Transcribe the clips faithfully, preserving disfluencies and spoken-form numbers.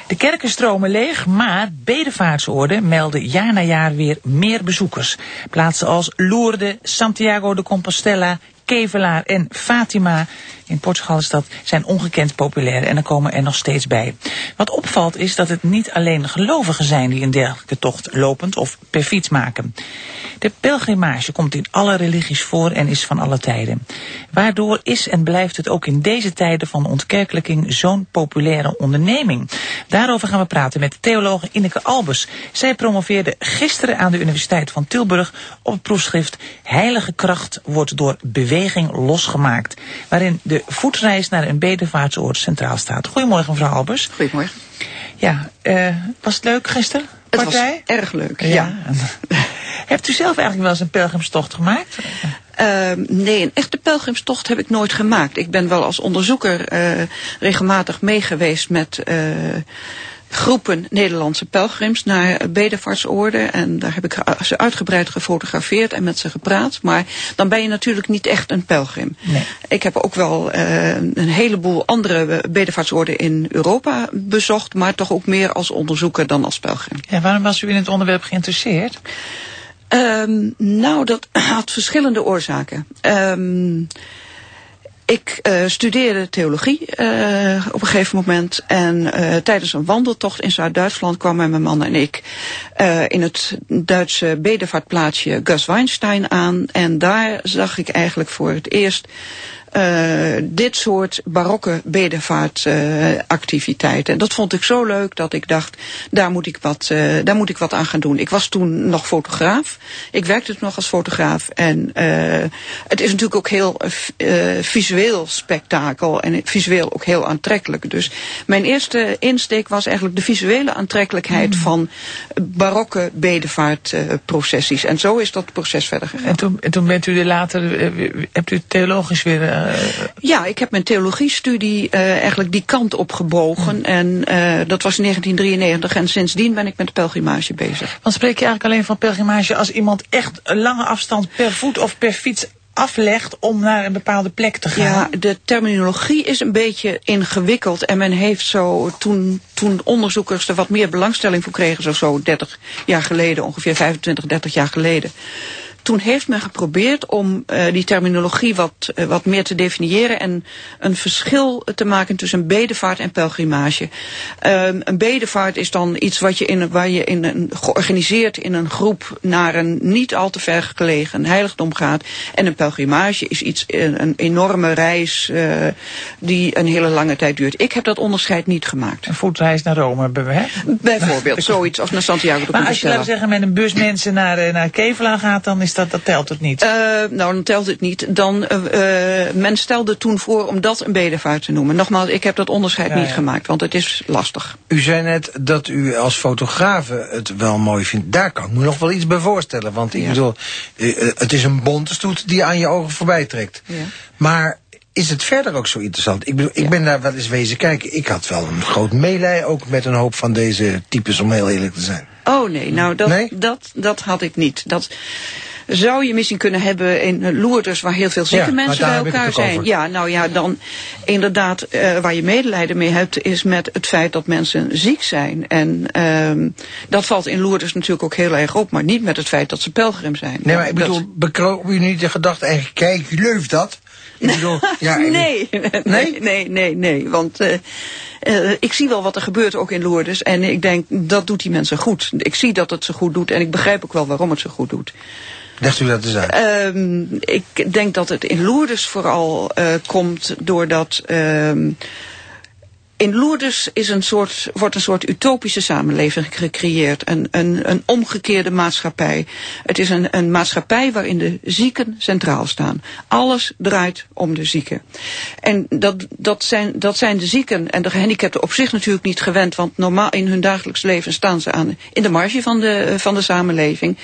De kerken stromen leeg, maar bedevaartsoorden melden jaar na jaar weer meer bezoekers. Plaatsen als Lourdes, Santiago de Compostela, Kevelaar en Fatima in Portugal is dat, zijn ongekend populair en er komen er nog steeds bij. Wat opvalt is dat het niet alleen gelovigen zijn die een dergelijke tocht lopend of per fiets maken. De pelgrimage komt in alle religies voor en is van alle tijden. Waardoor is en blijft het ook in deze tijden van ontkerkelijking zo'n populaire onderneming? Daarover gaan we praten met theologe Ineke Albers. Zij promoveerde gisteren aan de Universiteit van Tilburg op het proefschrift Heilige kracht wordt door beweging losgemaakt, waarin de voetreis naar een bedevaartsoord centraal staat. Goedemorgen, mevrouw Albers. Goedemorgen. Ja, uh, was het leuk gisteren? Het partij? was erg leuk, ja. ja. Hebt u zelf eigenlijk wel eens een pelgrimstocht gemaakt? Uh, nee, een echte pelgrimstocht heb ik nooit gemaakt. Ik ben wel als onderzoeker uh, regelmatig meegeweest met uh, groepen Nederlandse pelgrims naar bedevaartsoorden. En daar heb ik ze uitgebreid gefotografeerd en met ze gepraat. Maar dan ben je natuurlijk niet echt een pelgrim. Nee. Ik heb ook wel uh, een heleboel andere bedevaartsoorden in Europa bezocht. Maar toch ook meer als onderzoeker dan als pelgrim. Ja, waarom was u in het onderwerp geïnteresseerd? Um, nou, dat had verschillende oorzaken. Um, ik uh, studeerde theologie uh, op een gegeven moment. En uh, tijdens een wandeltocht in Zuid-Duitsland kwamen mijn man en ik uh, in het Duitse bedevaartplaatsje Gasweinstein aan. En daar zag ik eigenlijk voor het eerst Uh, dit soort barokke bedevaartactiviteiten. Uh, en dat vond ik zo leuk dat ik dacht, daar moet ik, wat, uh, daar moet ik wat aan gaan doen. Ik was toen nog fotograaf. Ik werkte toen nog als fotograaf. En uh, het is natuurlijk ook heel uh, visueel spektakel. En visueel ook heel aantrekkelijk. Dus mijn eerste insteek was eigenlijk de visuele aantrekkelijkheid mm. van barokke bedevaartprocessies. Uh, en zo is dat proces verder gegaan. En toen, en toen bent u er later, uh, hebt u theologisch weer Uh, Ja, ik heb mijn theologiestudie uh, eigenlijk die kant op gebogen. Mm. En uh, dat was in negentien drieënnegentig. En sindsdien ben ik met de pelgrimage bezig. Want spreek je eigenlijk alleen van pelgrimage als iemand echt een lange afstand per voet of per fiets aflegt om naar een bepaalde plek te gaan? Ja, de terminologie is een beetje ingewikkeld. En men heeft zo, toen, toen onderzoekers er wat meer belangstelling voor kregen, zo, zo dertig jaar geleden, ongeveer vijfentwintig, dertig jaar geleden. Toen heeft men geprobeerd om uh, die terminologie wat, uh, wat meer te definiëren en een verschil te maken tussen bedevaart en pelgrimage. Um, een bedevaart is dan iets wat je in, waar je in een, georganiseerd in een groep naar een niet al te ver gelegen heiligdom gaat. En een pelgrimage is iets, een, een enorme reis uh, die een hele lange tijd duurt. Ik heb dat onderscheid niet gemaakt. Een voetreis naar Rome, hè? Bijvoorbeeld, zoiets als naar Santiago de Compostela. Maar als je, laten we zeggen, met een bus mensen naar, naar Kevelaar gaat, dan is Dat, dat telt het niet? Uh, nou, dan telt het niet. Dan, uh, uh, men stelde toen voor om dat een bedevaart te noemen. Nogmaals, ik heb dat onderscheid ja, niet ja. gemaakt, want het is lastig. U zei net dat u als fotografe het wel mooi vindt. Daar kan ik me nog wel iets bij voorstellen. Want ik ja. bedoel, uh, het is een bonte stoet die aan je ogen voorbij trekt. Ja. Maar is het verder ook zo interessant? Ik bedoel, ik ja. ben daar wel eens wezen kijken. Ik had wel een groot meelij ook met een hoop van deze types, om heel eerlijk te zijn. Oh nee, nou dat, nee? dat, dat had ik niet. Dat zou je misschien kunnen hebben in Lourdes, waar heel veel zieke ja, mensen bij elkaar zijn. Over. Ja, nou ja, dan inderdaad, uh, waar je medelijden mee hebt, is met het feit dat mensen ziek zijn. En uh, dat valt in Lourdes natuurlijk ook heel erg op, maar niet met het feit dat ze pelgrim zijn. Nee, maar ik bedoel, dat bekroop u niet de gedachte eigenlijk, kijk, leuf dat? Ik bedoel, ja, nee, nee, nee, nee, nee, want uh, uh, ik zie wel wat er gebeurt ook in Lourdes en ik denk, dat doet die mensen goed. Ik zie dat het ze goed doet en ik begrijp ook wel waarom het ze goed doet. Legt u dat eens uit? Um, ik denk dat het in Lourdes vooral uh, komt doordat Um, in Lourdes is een soort, wordt een soort utopische samenleving gecreëerd. Een, een, een omgekeerde maatschappij. Het is een, een maatschappij waarin de zieken centraal staan. Alles draait om de zieken. En dat, dat, zijn, dat zijn de zieken en de gehandicapten op zich natuurlijk niet gewend. Want normaal in hun dagelijks leven staan ze aan, in de marge van de, van de samenleving.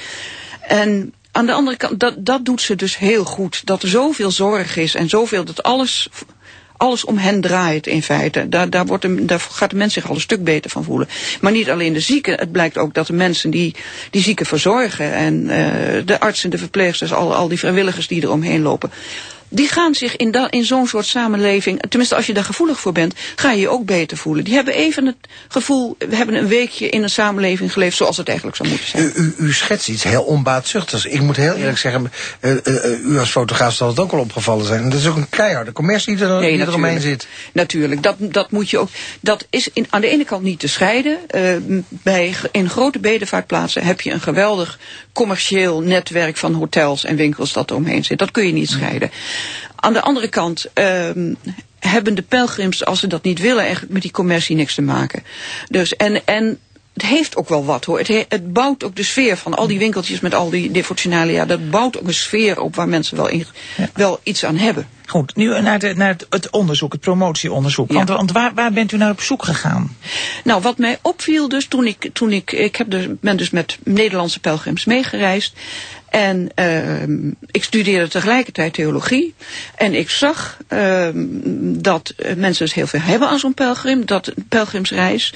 En aan de andere kant, dat, dat doet ze dus heel goed. Dat er zoveel zorg is en zoveel, dat alles, alles om hen draait in feite. Daar, daar, wordt de, daar gaat de mens zich al een stuk beter van voelen. Maar niet alleen de zieken, het blijkt ook dat de mensen die die zieken verzorgen en uh, de artsen, de verpleegsters, al, al die vrijwilligers die er omheen lopen, die gaan zich in, da, in zo'n soort samenleving, tenminste als je daar gevoelig voor bent, ga je je ook beter voelen. Die hebben even het gevoel, we hebben een weekje in een samenleving geleefd zoals het eigenlijk zou moeten zijn. U, u, u schetst iets heel onbaatzuchtigs. Ik moet heel eerlijk zeggen, uh, uh, u als fotograaf zal het ook wel opgevallen zijn. Dat is ook een keiharde commercie die er, nee, die er omheen zit. Natuurlijk, dat, dat moet je ook. Dat is in, aan de ene kant niet te scheiden. Uh, bij, in grote bedevaartplaatsen heb je een geweldig commercieel netwerk van hotels en winkels dat er omheen zit. Dat kun je niet scheiden. Aan de andere kant uh, hebben de pelgrims, als ze dat niet willen, eigenlijk met die commercie niks te maken. Dus en, en het heeft ook wel wat hoor. Het, he, het bouwt ook de sfeer van al die winkeltjes met al die devotionalia. Dat bouwt ook een sfeer op waar mensen wel, in, ja. wel iets aan hebben. Goed, nu naar, de, naar het, het onderzoek, het promotieonderzoek. Ja. Want, want waar, waar bent u naar op zoek gegaan? Nou, wat mij opviel dus toen ik, toen ik, ik heb dus, ben dus met Nederlandse pelgrims meegereisd. En uh, ik studeerde tegelijkertijd theologie. En ik zag uh, dat mensen dus heel veel hebben aan zo'n pelgrim. Dat een pelgrimsreis.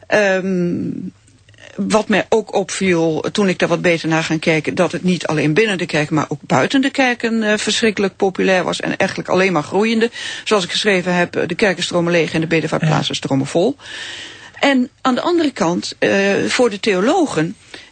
Um, wat mij ook opviel toen ik daar wat beter naar gaan kijken, dat het niet alleen binnen de kerk, maar ook buiten de kerken uh, verschrikkelijk populair was en eigenlijk alleen maar groeiende. Zoals ik geschreven heb, de kerken stromen leeg en de bedevaartplaatsen stromen vol. En aan de andere kant, uh, voor de theologen,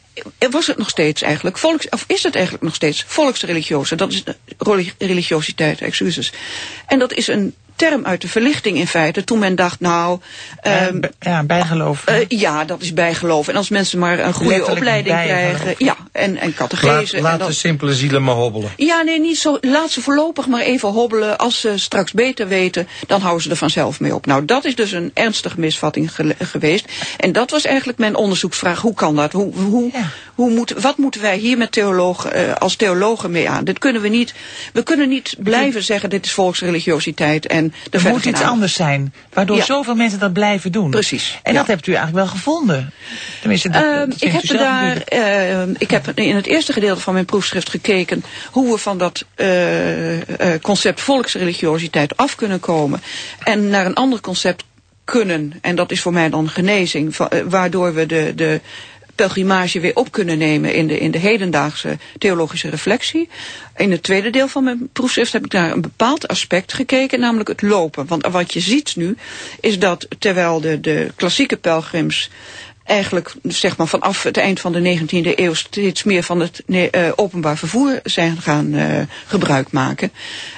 was het nog steeds eigenlijk volks, of is het eigenlijk nog steeds volksreligiose. Dat is religiositeit, excuses. En dat is een term uit de verlichting in feite, toen men dacht, nou... Um, ja, bijgeloof. Uh, ja, dat is bijgeloof. En als mensen maar een goede Letterlijk opleiding krijgen... Ja, en, en catechese. Laat, laat en dan, de simpele zielen maar hobbelen. Ja, nee, niet zo. Laat ze voorlopig maar even hobbelen. Als ze straks beter weten, dan houden ze er vanzelf mee op. Nou, dat is dus een ernstige misvatting ge geweest. En dat was eigenlijk mijn onderzoeksvraag. Hoe kan dat? Hoe, hoe, ja. hoe moet, wat moeten wij hier met theologen, uh, als theologen mee aan? Dit kunnen we niet... We kunnen niet blijven zeggen, dit is volksreligiositeit en... Er moet iets anders zijn, waardoor ja. zoveel mensen dat blijven doen. Precies. En ja. dat hebt u eigenlijk wel gevonden. Tenminste, dat, uh, dat ik heb daar, uh, ik heb in het eerste gedeelte van mijn proefschrift gekeken hoe we van dat uh, uh, concept volksreligiositeit af kunnen komen en naar een ander concept kunnen. En dat is voor mij dan genezing, van, uh, waardoor we de, de pelgrimage weer op kunnen nemen in de, in de hedendaagse theologische reflectie. In het tweede deel van mijn proefschrift heb ik naar een bepaald aspect gekeken, namelijk het lopen. Want wat je ziet nu, is dat terwijl de, de klassieke pelgrims eigenlijk zeg maar vanaf het eind van de negentiende eeuw steeds meer van het uh, openbaar vervoer zijn gaan uh, gebruik maken,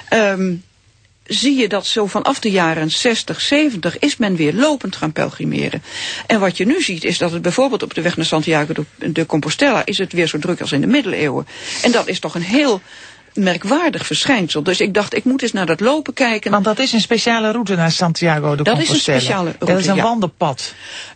Um, zie je dat zo vanaf de jaren zestig, zeventig is men weer lopend gaan pelgrimeren. En wat je nu ziet is dat het bijvoorbeeld op de weg naar Santiago de Compostela is het weer zo druk als in de middeleeuwen. En dat is toch een heel merkwaardig verschijnsel. Dus ik dacht, ik moet eens naar dat lopen kijken. Want dat is een speciale route naar Santiago de Compostela. Dat is een speciale route, Dat is een ja. wandelpad.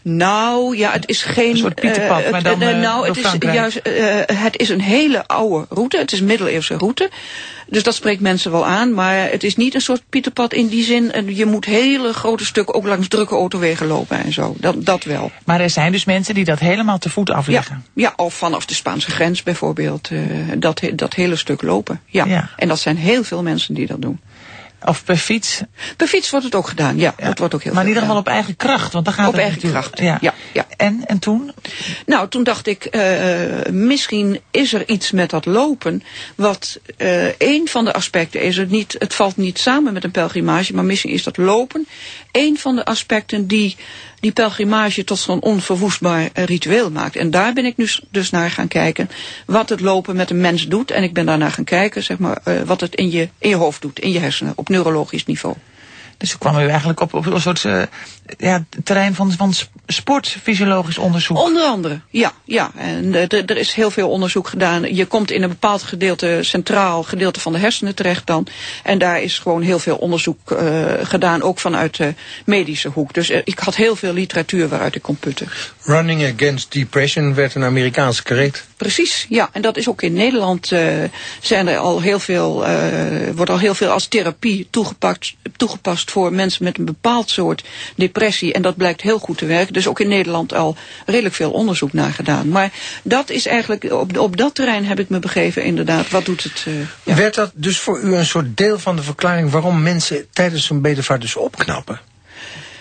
Nou, ja, het is geen... Een soort Pieterpad, uh, maar dan uh, Nou, het is, juist, uh, het is een hele oude route. Het is een middeleeuwse route. Dus dat spreekt mensen wel aan. Maar het is niet een soort Pieterpad in die zin. Je moet hele grote stukken ook langs drukke autowegen lopen en zo. Dat, dat wel. Maar er zijn dus mensen die dat helemaal te voet afleggen. Ja, ja, of vanaf de Spaanse grens bijvoorbeeld. Uh, dat, dat hele stuk lopen. Ja. ja. En dat zijn heel veel mensen die dat doen. Of per fiets? Per fiets wordt het ook gedaan, ja. ja. Dat wordt ook heel maar in ieder gedaan. geval op eigen kracht, want dan gaat op het eigen natuurlijk. kracht, ja. ja, ja. En, en toen? Nou, toen dacht ik, uh, misschien is er iets met dat lopen, wat uh, een van de aspecten is, het, niet, het valt niet samen met een pelgrimage, maar misschien is dat lopen een van de aspecten die die pelgrimage tot zo'n onverwoestbaar uh, ritueel maakt. En daar ben ik nu dus naar gaan kijken wat het lopen met een mens doet. En ik ben daarna gaan kijken, zeg maar, uh, wat het in je, in je hoofd doet, in je hersenen, op neurologisch niveau. Dus toen kwam u eigenlijk op, op een soort uh, ja, terrein van, van sportfysiologisch onderzoek. Onder andere, ja. ja. En uh, er is heel veel onderzoek gedaan. Je komt in een bepaald gedeelte, centraal gedeelte van de hersenen terecht dan. En daar is gewoon heel veel onderzoek uh, gedaan, ook vanuit de medische hoek. Dus uh, ik had heel veel literatuur waaruit ik kon putten. Running Against Depression werd een Amerikaanse kreet. Precies, ja. En dat is ook in Nederland uh, zijn er al heel veel, uh, wordt al heel veel als therapie toegepast, toegepast voor mensen met een bepaald soort depressie. En dat blijkt heel goed te werken. Dus ook in Nederland al redelijk veel onderzoek naar gedaan. Maar dat is eigenlijk, op, op dat terrein heb ik me begeven inderdaad. Wat doet het? Uh, ja. Werd dat dus voor u een soort deel van de verklaring waarom mensen tijdens zo'n bedevaart dus opknappen?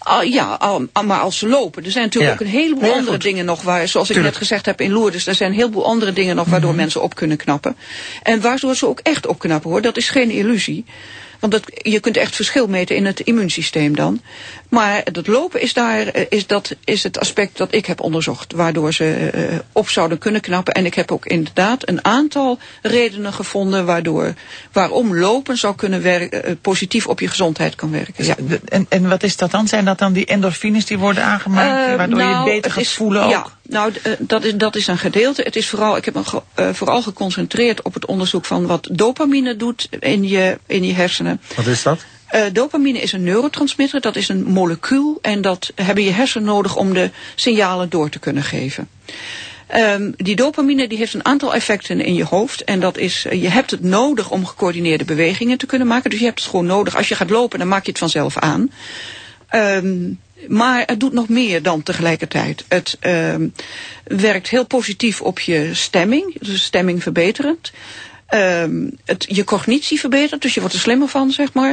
Uh, ja, al, al, maar als ze lopen. Er zijn natuurlijk Ja. ook een heleboel Nee, andere goed. dingen nog waar, zoals ik Tuurlijk. net gezegd heb in Lourdes, er zijn een heleboel andere dingen nog waardoor Mm-hmm. mensen op kunnen knappen. En waardoor ze ook echt opknappen hoor, dat is geen illusie. Want dat, je kunt echt verschil meten in het immuunsysteem dan. Maar dat lopen is daar, is, dat, is het aspect dat ik heb onderzocht, waardoor ze uh, op zouden kunnen knappen. En ik heb ook inderdaad een aantal redenen gevonden waardoor, waarom lopen zou kunnen werken, uh, positief op je gezondheid kan werken. Ja. En, en wat is dat dan? Zijn dat dan die endorfines die worden aangemaakt, Uh, waardoor nou, je beter het gaat is- voelen ook? Ja, nou, d- uh, dat is, dat is een gedeelte. Het is vooral, ik heb me ge- uh, vooral geconcentreerd op het onderzoek van wat dopamine doet in je, in je hersenen. Wat is dat? Uh, dopamine is een neurotransmitter, dat is een molecuul en dat hebben je hersenen nodig om de signalen door te kunnen geven. Um, die dopamine die heeft een aantal effecten in je hoofd en dat is, uh, je hebt het nodig om gecoördineerde bewegingen te kunnen maken. Dus je hebt het gewoon nodig. Als je gaat lopen, dan maak je het vanzelf aan. Um, maar het doet nog meer dan tegelijkertijd. Het um, werkt heel positief op je stemming, dus stemming verbeterend. Um, het, je cognitie verbetert, dus je wordt er slimmer van, zeg maar.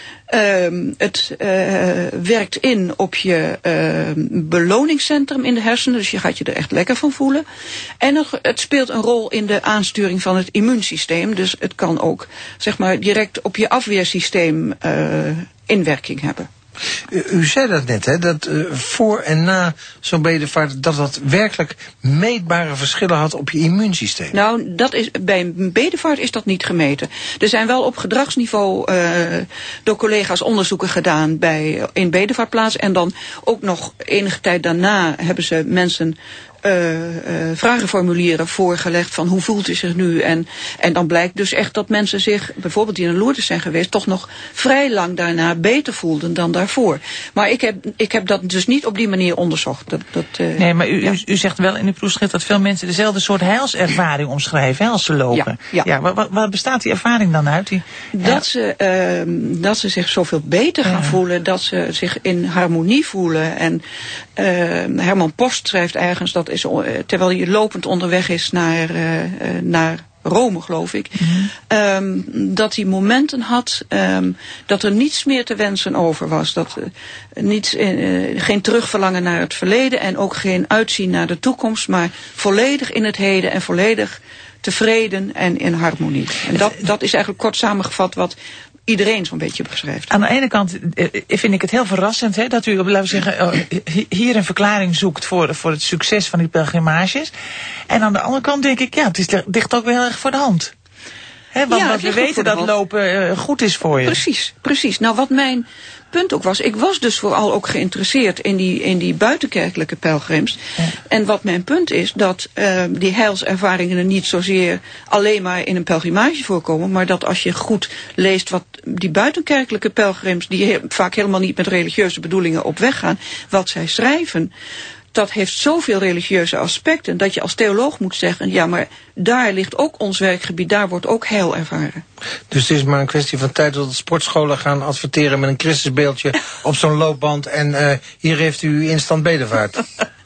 Um, het uh, werkt in op je uh, beloningscentrum in de hersenen, dus je gaat je er echt lekker van voelen. En het, het speelt een rol in de aansturing van het immuunsysteem, dus het kan ook, zeg maar, direct op je afweersysteem uh, inwerking hebben. U, u zei dat net, hè, dat uh, voor en na zo'n bedevaart, dat dat werkelijk meetbare verschillen had op je immuunsysteem. Nou, dat is, bij een bedevaart is dat niet gemeten. Er zijn wel op gedragsniveau uh, door collega's onderzoeken gedaan bij, in bedevaartplaats. En dan ook nog enige tijd daarna hebben ze mensen Uh, uh, vragenformulieren voorgelegd van hoe voelt u zich nu. En, en dan blijkt dus echt dat mensen zich, bijvoorbeeld die in Lourdes zijn geweest, toch nog vrij lang daarna beter voelden dan daarvoor. Maar ik heb, ik heb dat dus niet op die manier onderzocht. Dat, dat, uh, Nee, maar u, ja. u, u zegt wel in uw proefschrift dat veel mensen dezelfde soort heilservaring omschrijven hè, als ze lopen. Ja, ja. waar, waar, waar bestaat die ervaring dan uit? Die, Dat, ze, uh, dat ze zich zoveel beter gaan Ja. voelen, dat ze zich in harmonie voelen. En uh, Herman Post schrijft ergens, dat is, uh, terwijl hij lopend onderweg is naar, uh, uh, naar Rome, geloof ik, Mm-hmm. um, dat hij momenten had um, dat er niets meer te wensen over was. Dat, uh, niets, uh, geen terugverlangen naar het verleden en ook geen uitzien naar de toekomst, maar volledig in het heden en volledig tevreden en in harmonie. En dat, dat is eigenlijk kort samengevat wat iedereen zo'n beetje beschrijft. Aan de ene kant eh, vind ik het heel verrassend hè, dat u, laten we zeggen, oh, hier een verklaring zoekt voor, voor het succes van die pelgrimages. En aan de andere kant denk ik, ja, het is, ligt ook wel heel erg voor de hand. Hè, want Ja, want het we ligt ook voor weten de dat hand. lopen uh, goed is voor je. Precies, precies. Nou, wat mijn punt ook was, ik was dus vooral ook geïnteresseerd in die, in die buitenkerkelijke pelgrims. Ja. En wat mijn punt is, dat uh, die heilservaringen er niet zozeer alleen maar in een pelgrimage voorkomen, maar dat als je goed leest wat die buitenkerkelijke pelgrims, die he- vaak helemaal niet met religieuze bedoelingen op weg gaan, wat zij schrijven, dat heeft zoveel religieuze aspecten dat je als theoloog moet zeggen, ja, maar daar ligt ook ons werkgebied, daar wordt ook heil ervaren. Dus het is maar een kwestie van tijd dat de sportscholen gaan adverteren met een Christusbeeldje op zo'n loopband en uh, hier heeft u instant bedevaart.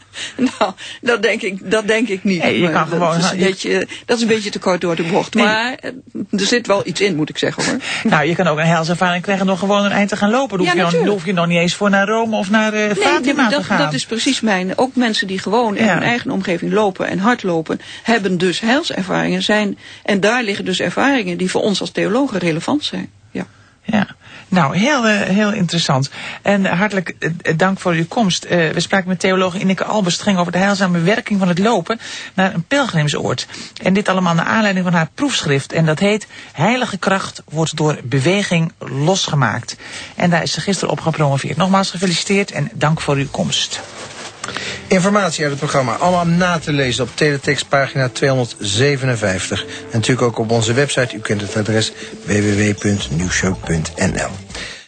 Nou, dat denk ik, dat denk ik niet. Nee, je Maar kan gewoon- dat, is een je- beetje, dat is een beetje te kort door de bocht. Nee. Maar eh, er zit wel iets in, moet ik zeggen hoor. Nou, je kan ook een heilservaring krijgen door gewoon een eind te gaan lopen. Dan hoef, Ja, je, nog, dan natuurlijk. hoef je nog niet eens voor naar Rome of naar uh, Fatima dat, te gaan. dat is precies mijn. Ook mensen die gewoon in Ja. hun eigen omgeving lopen en hardlopen, hebben dus heilservaringen zijn. En daar liggen dus ervaringen die voor ons als theologen relevant zijn. Ja. Ja, nou, heel, uh, heel interessant. En uh, hartelijk uh, dank voor uw komst. Uh, we spraken met theoloog Ineke Alberstreng over de heilzame werking van het lopen naar een pelgrimsoord. En dit allemaal naar aanleiding van haar proefschrift. En dat heet Heilige kracht wordt door beweging losgemaakt. En daar is ze gisteren op gepromoveerd. Nogmaals gefeliciteerd en dank voor uw komst. Informatie uit het programma allemaal na te lezen op teletext pagina tweehonderdzevenenvijftig. En natuurlijk ook op onze website. U kent het adres w w w punt nieuwshow punt n l.